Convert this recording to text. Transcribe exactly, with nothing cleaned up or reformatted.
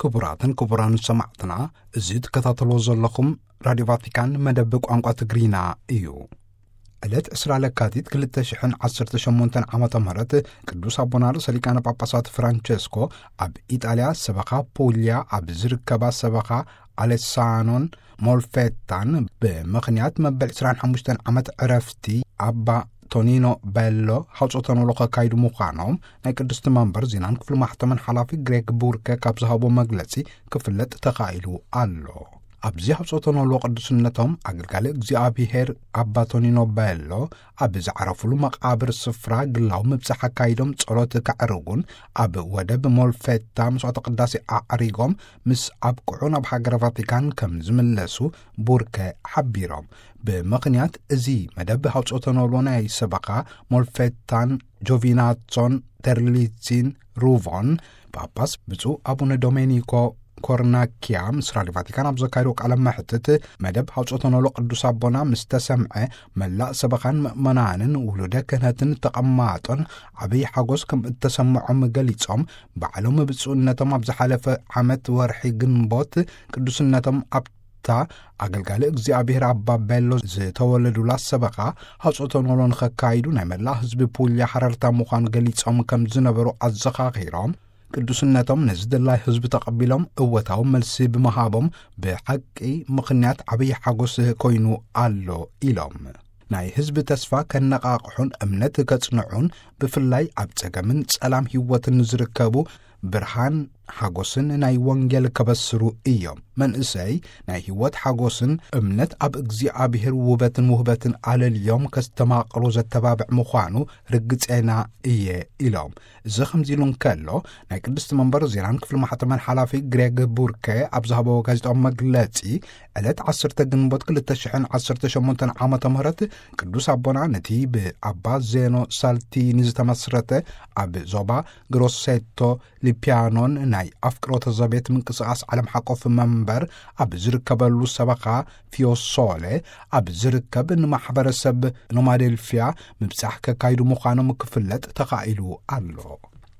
ክቡራትን ክቡራን ሰማዕትና እዚት ከታተሎ ዘለኹም ራዲዮ ቫቲካን መደብ ቋንቋ ትግሪና እዩ። ዕለት ዕስራ ለካቲት ክልተ ሽሕን ዓሰርተ ሸሞንተ ዓመተ ምህረት ቅዱስ አቡነ ሊቃነ ጳጳሳት ፍራንቼስኮ ኣብ ኢጣልያ ሰበኻ ፑልያ ኣብ ዝርከባ ሰበኻ አሌሳኖን ሞልፌታን ብምኽንያት መበል ዕስራን ሓሙሽተ ዓመት ዕረፍቲ አባ ቶኒኖ ቤሎ ሐውጾተን ወሎ ከካይዱ ምዃኖም ናይ ቅድስት መንበር ዜናን ክፍል ማሕተመን ሓላፊ ግሬግ ቡርከ ካብ ዝሃቦ መግለጺ ክፍለጥ ተኻኢሉ ኣሎ። ኣብዚ ሐውጾተን ወሎ ቅዱስነቶም አገልጋሊ እግዚአብሔር አባ ቶኒኖ ቤሎ ኣብ ዝዓረፉሉ መቃብር ስፍራ ግላው ምብጻሕ አካይዶም ጸሎት ከዕርጉን ኣብ ወደብ ሞልፌታ መስዋዕተ ቅዳሴ አዕሪጎም ምስ ኣብቅዑ ናብ ሃገረ ቫቲካን ከም ዝምለሱ ቡርከ ሓቢሮም። ብምኽንያት እዚ መደብ ሐውጾተን ወሎ ናይ ሰበኻ ሞልፌታን ጆቪናቶን ተርሊዚን ሩቮን ጳጳስ ብፁዕ አቡነ ዶሜኒኮ ኮርናኪያ ምስ ራዲዮ ቫቲካን ኣብ ዘካይዶ ቃለ መሕትት መደብ ሐውጾተን ወሎ ቅዱስ አቦና ምስ ተሰምዐ መላእ ሰበኻን ምእመናንን ውሉደ ክህነትን ተቐማጦን ዓብይ ሓጎስ ከም እተሰምዖም ገሊጾም ባዕሎም ብፁዕነቶም ኣብ ዝሓለፈ ዓመት ወርሒ ግንቦት ቅዱስነቶም ኣብታ አገልጋሊ እግዚአብሔር አባ ቤሎ ዝተወለዱላ ሰበኻ ሐውጾተን ወሎ ንኸካይዱ ናይ መላእ ህዝቢ ፑልያ ሓረርታ ምዃኑ ገሊጾም ከም ዝነበሩ ኣዘኻኺሮም ቅዱስነቶም ነዝደላይ ህዝቢ ተቐቢሎም እወታው መልሲ ብምሃቦም ብሓቂ ምኽንያት ዓብይ ሓጎስ ኮይኑ ኣሎ ኢሎም ናይ ህዝቢ ተስፋ ከነቃቅሑን እምነት ከጽንዑን ብፍላይ ኣብ ጸገምን ጸላም ህይወትን ዝርከቡ ብርሃን ሓጎስን ናይ ወንጌል ከበስሩ እዮም። መንእሰይ ናይ ህይወት ሓጎስን እምነት ኣብ እግዚአብሔር ውበትን ውህበትን አለልዮም ከስተማቕሩ ዘተባብዕ ምዃኑ ርግጸና እየ ኢሎም። እዚ ከምዚሉ እንከሎ ናይ ቅድስት መንበር ዜናን ክፍል ማሕተመን ሓላፊ ግሬግ ቡርከ ኣብ ዝሃበዎ ጋዜጣዊ መግለጺ ዕለት ዓሰርተ ግንቦት ክልተ ሽሕን ዓሰርተ ሸሞንተ ዓመተ ምህረት ቅዱስ አቦና ነቲ ብአባ ዜኖ ሳልቲኒ ዝተመስረተ ኣብ ዞባ ግሮሴቶ ሊፒያኖን ናይ ኣፍቅሮተ ዘቤት ምንቅስቃስ ዓለም ሓቆፍ መንበር ኣብ ዝርከበሉ ሰበኻ ፊዮሶሌ ኣብ ዝርከብ ንማሕበረሰብ ኖማዴልፊያ ምብጻሕ ከካይዱ ምዃኖም ክፍለጥ ተኻኢሉ ኣሎ።